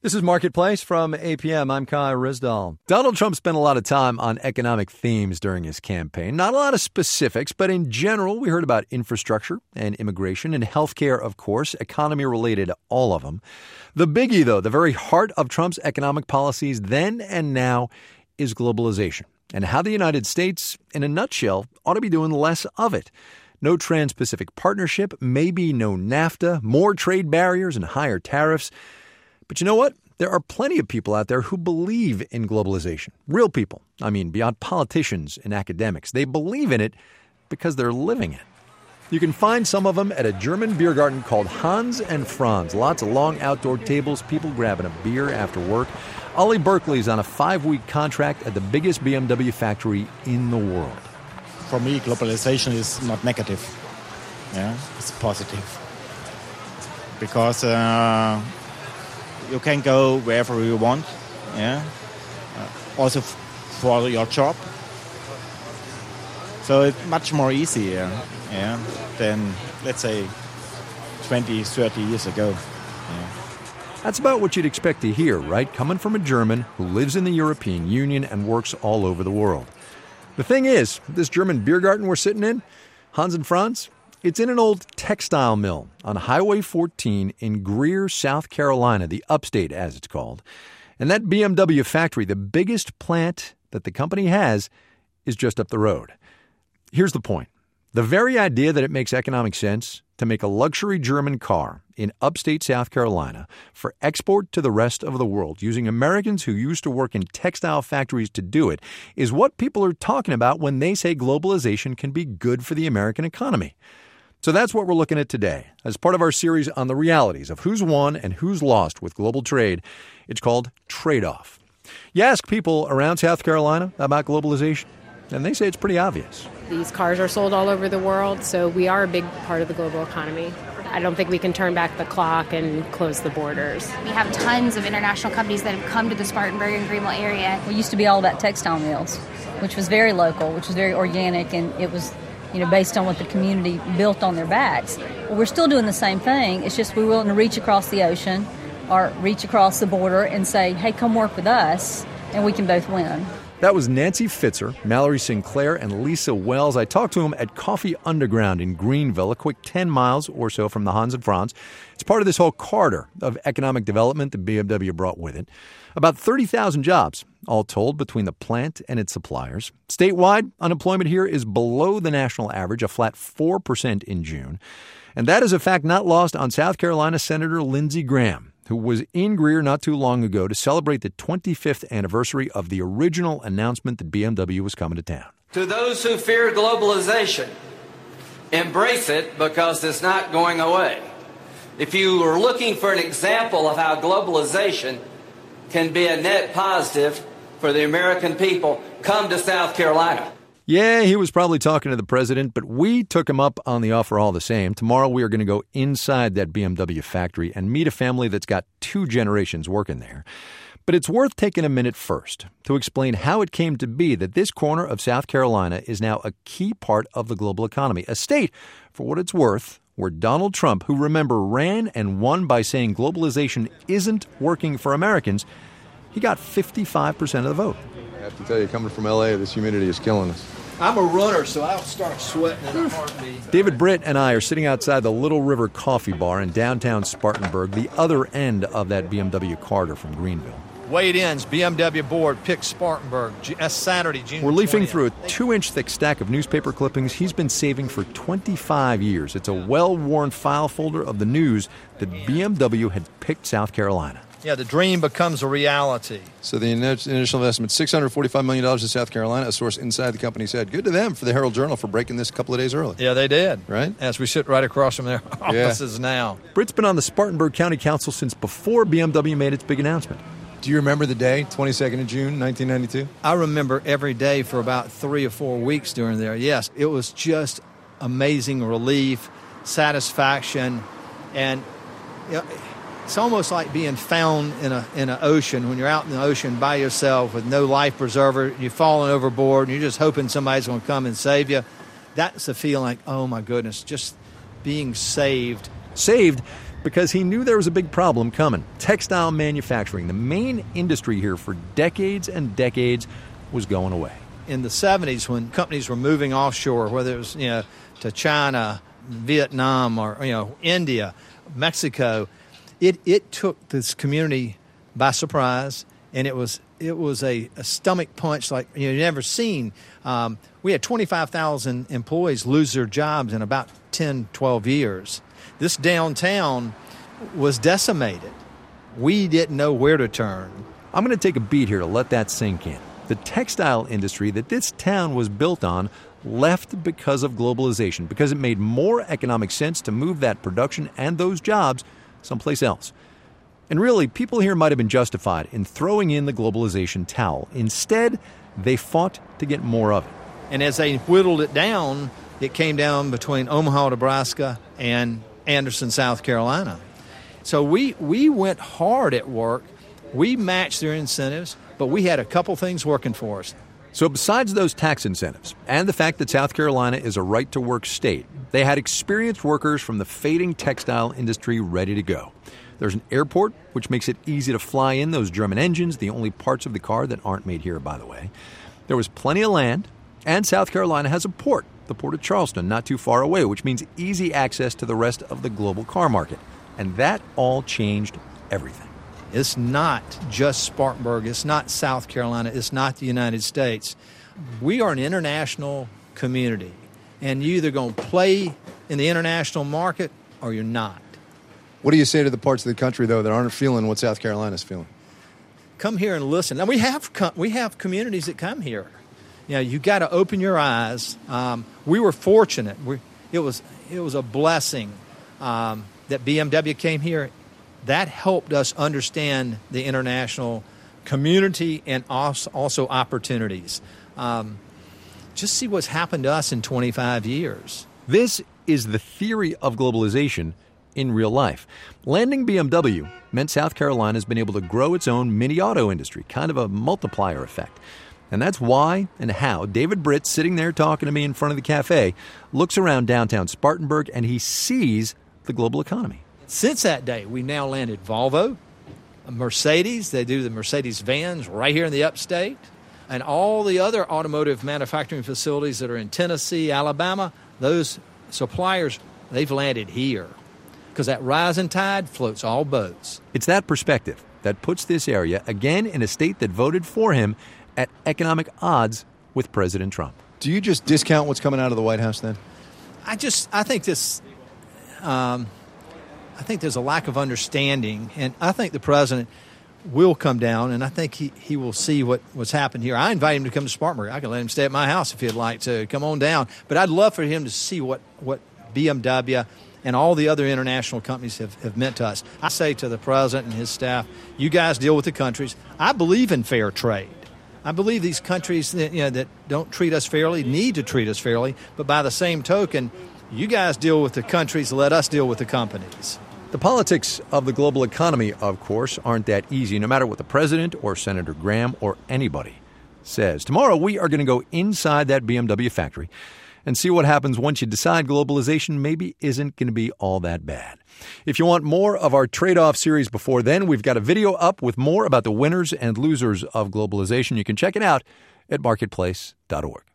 This is Marketplace from APM. I'm Kai Rizdal. Donald Trump spent a lot of time on economic themes during his campaign. Not a lot of specifics, but in general, we heard about infrastructure and immigration and healthcare, of course, economy-related, all of them. The biggie, though, the very heart of Trump's economic policies then and now is globalization and how the United States, in a nutshell, ought to be doing less of it. No Trans-Pacific Partnership, maybe no NAFTA, more trade barriers and higher tariffs. But you know what? There are plenty of people out there who believe in globalization. Real people. I mean, beyond politicians and academics. They believe in it because they're living it. You can find some of them at a German beer garden called Hans and Franz. Lots of long outdoor tables, people grabbing a beer after work. Ollie Berkeley's on a 5-week contract at the biggest BMW factory in the world. For me, globalization is not negative. Yeah, it's positive. Because you can go wherever you want. Yeah. Also for your job. So it's much more easier, yeah, than, let's say, 20, 30 years ago. Yeah. That's about what you'd expect to hear, right? Coming from a German who lives in the European Union and works all over the world. The thing is, this German beer garden we're sitting in, Hans and Franz, it's in an old textile mill on Highway 14 in Greer, South Carolina, the upstate as it's called. And that BMW factory, the biggest plant that the company has, is just up the road. Here's the point. The very idea that it makes economic sense to make a luxury German car in upstate South Carolina for export to the rest of the world using Americans who used to work in textile factories to do it is what people are talking about when they say globalization can be good for the American economy. So that's what we're looking at today as part of our series on the realities of who's won and who's lost with global trade. It's called Trade-Off. You ask people around South Carolina about globalization, and they say it's pretty obvious. These cars are sold all over the world, so we are a big part of the global economy. I don't think we can turn back the clock and close the borders. We have tons of international companies that have come to the Spartanburg and Greenville area. We used to be all about textile mills, which was very local, which was very organic, and it was, based on what the community built on their backs. Well, we're still doing the same thing. It's just we're willing to reach across the ocean or reach across the border and say, hey, come work with us, and we can both win. That was Nancy Fitzer, Mallory Sinclair, and Lisa Wells. I talked to them at Coffee Underground in Greenville, a quick 10 miles or so from the Hans and Franz. It's part of this whole corridor of economic development that BMW brought with it. About 30,000 jobs, all told, between the plant and its suppliers. Statewide, unemployment here is below the national average, a flat 4% in June. And that is a fact not lost on South Carolina Senator Lindsey Graham, who was in Greer not too long ago to celebrate the 25th anniversary of the original announcement that BMW was coming to town. To those who fear globalization, embrace it because it's not going away. If you are looking for an example of how globalization can be a net positive for the American people, come to South Carolina. Yeah, he was probably talking to the president, but we took him up on the offer all the same. Tomorrow we are going to go inside that BMW factory and meet a family that's got 2 generations working there. But it's worth taking a minute first to explain how it came to be that this corner of South Carolina is now a key part of the global economy, a state, for what it's worth, where Donald Trump, who remember ran and won by saying globalization isn't working for Americans, he got 55% of the vote. I have to tell you, coming from L.A., this humidity is killing us. I'm a runner, so I'll start sweating in a heartbeat. David Britt and I are sitting outside the Little River Coffee Bar in downtown Spartanburg, the other end of that BMW corridor from Greenville. Wade ends, BMW board, pick Spartanburg. That's Saturday, June 20th. We're leafing through a 2-inch thick stack of newspaper clippings he's been saving for 25 years. It's a well-worn file folder of the news that BMW had picked South Carolina. Yeah, the dream becomes a reality. So the initial investment, $645 million in South Carolina, a source inside the company said. Good to them for the Herald Journal for breaking this a couple of days early. Yeah, they did. Right? As we sit right across from their offices now. Britt's been on the Spartanburg County Council since before BMW made its big announcement. Do you remember the day, 22nd of June, 1992? I remember every day for about 3 or 4 weeks during there. Yes, it was just amazing relief, satisfaction, and it's almost like being found in an ocean when you're out in the ocean by yourself with no life preserver. You've fallen overboard, and you're just hoping somebody's going to come and save you. That's the feeling like, oh, my goodness, just being saved. Saved because he knew there was a big problem coming. Textile manufacturing, the main industry here for decades and decades, was going away. In the 70s, when companies were moving offshore, whether it was to China, Vietnam, or India, Mexico, it took this community by surprise, and it was a stomach punch like you've never seen. We had 25,000 employees lose their jobs in about 10, 12 years. This downtown was decimated. We didn't know where to turn. I'm going to take a beat here to let that sink in. The textile industry that this town was built on left because of globalization, because it made more economic sense to move that production and those jobs someplace else. And really, people here might have been justified in throwing in the globalization towel. Instead, they fought to get more of it. And as they whittled it down, it came down between Omaha, Nebraska, and Anderson, South Carolina. So we went hard at work. We matched their incentives, but we had a couple things working for us. So besides those tax incentives and the fact that South Carolina is a right-to-work state, they had experienced workers from the fading textile industry ready to go. There's an airport, which makes it easy to fly in those German engines, the only parts of the car that aren't made here, by the way. There was plenty of land, and South Carolina has a port, the Port of Charleston, not too far away, which means easy access to the rest of the global car market. And that all changed everything. It's not just Spartanburg. It's not South Carolina. It's not the United States. We are an international community, and you're either going to play in the international market or you're not. What do you say to the parts of the country, though, that aren't feeling what South Carolina's feeling? Come here and listen. Now, we have communities that come here. You got to open your eyes. We were fortunate. It was a blessing that BMW came here. That helped us understand the international community and also opportunities. Just see what's happened to us in 25 years. This is the theory of globalization in real life. Landing BMW meant South Carolina's been able to grow its own mini auto industry, kind of a multiplier effect. And that's why and how David Britt, sitting there talking to me in front of the cafe, looks around downtown Spartanburg and he sees the global economy. Since that day, we now landed Volvo, Mercedes. They do the Mercedes vans right here in the upstate. And all the other automotive manufacturing facilities that are in Tennessee, Alabama, those suppliers, they've landed here. Because that rising tide floats all boats. It's that perspective that puts this area, again, in a state that voted for him, at economic odds with President Trump. Do you just discount what's coming out of the White House then? I think there's a lack of understanding, and I think the president will come down, and I think he will see what's happened here. I invite him to come to Spartanburg. I can let him stay at my house if he'd like to. Come on down. But I'd love for him to see what BMW and all the other international companies have meant to us. I say to the president and his staff, you guys deal with the countries. I believe in fair trade. I believe these countries that don't treat us fairly need to treat us fairly, but by the same token, you guys deal with the countries, let us deal with the companies. The politics of the global economy, of course, aren't that easy, no matter what the president or Senator Graham or anybody says. Tomorrow, we are going to go inside that BMW factory and see what happens once you decide globalization maybe isn't going to be all that bad. If you want more of our trade-off series before then, we've got a video up with more about the winners and losers of globalization. You can check it out at marketplace.org.